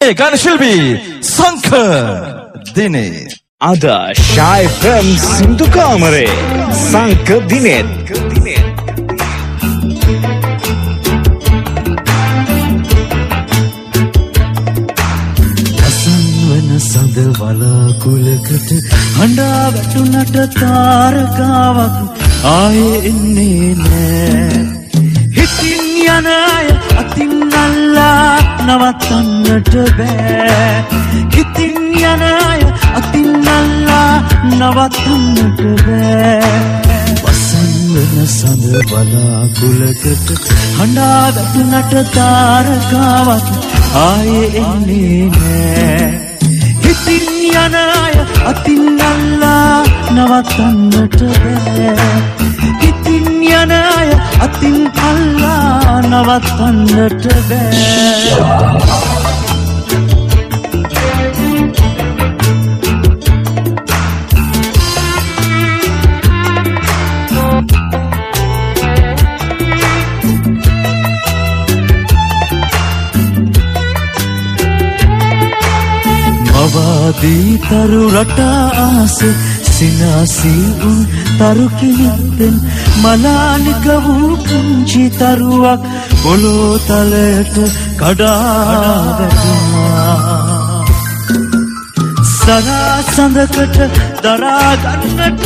ගාන ශිල්පී සංකර් දිනේ අද ෂායි FM සින්දු කාමරේ සංකර් දිනේ සඳ වලාකුලකට හඬා වැටුනට තාරකාවක් ආයේ එන්නේ නෑ හිතින් යන අය අතින් අල්ලා නවත්තන්නට බෑ හිතින් යන අය අතින් අල්ලා නවත්තන්නට බෑ වසන් වෙන සඳ වලාකුලකට හඬා වැටුනට තාරකාවක් ආයේ එන්නේ නෑ හිතින් යන අය අතින් අල්ලා නවත්තන්නට බෑ හිතින් යන අය අතින් අල්ලා නවත්තන්නට බෑ මවාදී තරු රටා ආසේ සිනාසී උන් තරු කිනිත්තෙන් මලානික වූ පුංචි තරුවක් පොළොව තලයට කඩා වැටුණා සරා සඳකට දරා ගන්නට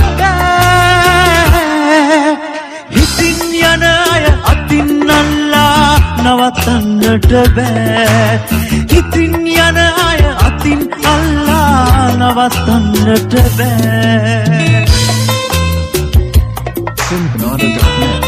බෑ හිතින් යන අය අතින් අල්ලා නවත්තන්නට බෑ හිතින් යන අය අතින් අල්ලා නවත්තන්නට බෑ Simbanada.net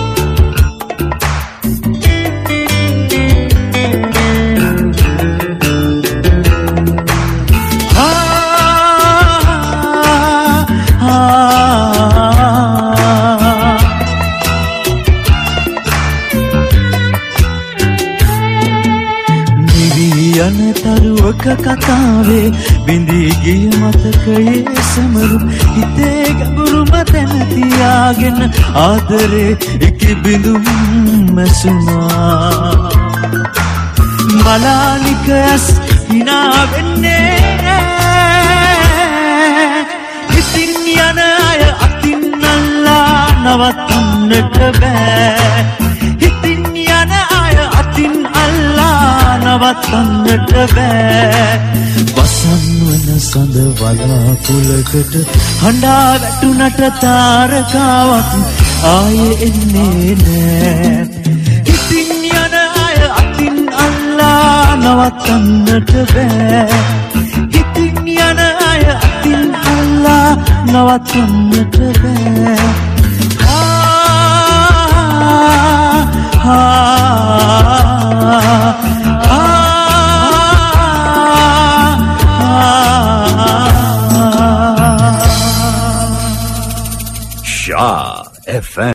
යන තරුවක කතාවේ බිඳී ගිය මතකයේ සමරු හිතේ ගැඹුරුම තැන තියාගෙන ආදරේ ඉකි බිඳුම් මැසුනා මලානික ඇස් හිනා වෙන්නේ හිතින් යන අය අතින් අල්ලා නවත්තන්නට බෑ හිතින් යන අය අතින් අල්ලා නවත්තන්නට බෑ වසන් වන සඳ වලාකුලකට හඬා වැටුනට තාරකාවක් ආයේ එන්නේ නෑ හිතින් යන අය අතින් අල්ලා නවත්තන්නට බෑ හිතින් යන අය අතින් අල්ලා නවත්තන්නට බෑ Shah FM